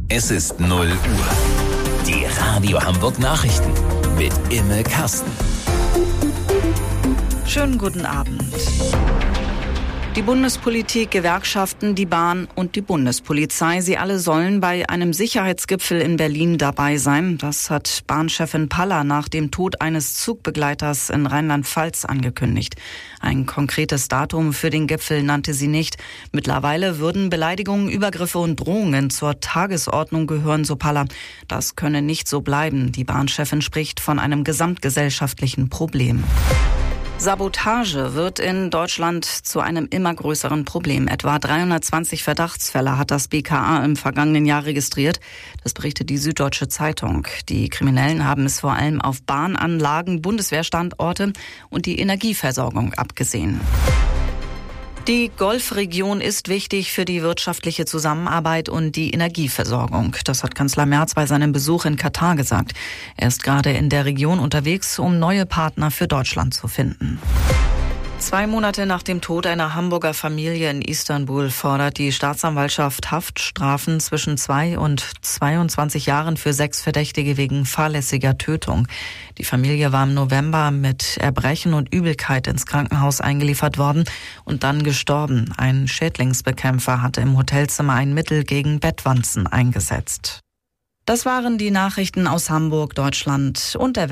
Es ist 0 Uhr. Die Radio Hamburg Nachrichten mit Imme Kasten. Schönen guten Abend. Die Bundespolitik, Gewerkschaften, die Bahn und die Bundespolizei, sie alle sollen bei einem Sicherheitsgipfel in Berlin dabei sein. Das hat Bahnchefin Paller nach dem Tod eines Zugbegleiters in Rheinland-Pfalz angekündigt. Ein konkretes Datum für den Gipfel nannte sie nicht. Mittlerweile würden Beleidigungen, Übergriffe und Drohungen zur Tagesordnung gehören, so Paller. Das könne nicht so bleiben. Die Bahnchefin spricht von einem gesamtgesellschaftlichen Problem. Sabotage wird in Deutschland zu einem immer größeren Problem. Etwa 320 Verdachtsfälle hat das BKA im vergangenen Jahr registriert. Das berichtet die Süddeutsche Zeitung. Die Kriminellen haben es vor allem auf Bahnanlagen, Bundeswehrstandorte und die Energieversorgung abgesehen. Die Golfregion ist wichtig für die wirtschaftliche Zusammenarbeit und die Energieversorgung. Das hat Kanzler Merz bei seinem Besuch in Katar gesagt. Er ist gerade in der Region unterwegs, um neue Partner für Deutschland zu finden. 2 Monate nach dem Tod einer Hamburger Familie in Istanbul fordert die Staatsanwaltschaft Haftstrafen zwischen 2 und 22 Jahren für 6 Verdächtige wegen fahrlässiger Tötung. Die Familie war im November mit Erbrechen und Übelkeit ins Krankenhaus eingeliefert worden und dann gestorben. Ein Schädlingsbekämpfer hatte im Hotelzimmer ein Mittel gegen Bettwanzen eingesetzt. Das waren die Nachrichten aus Hamburg, Deutschland und der Welt.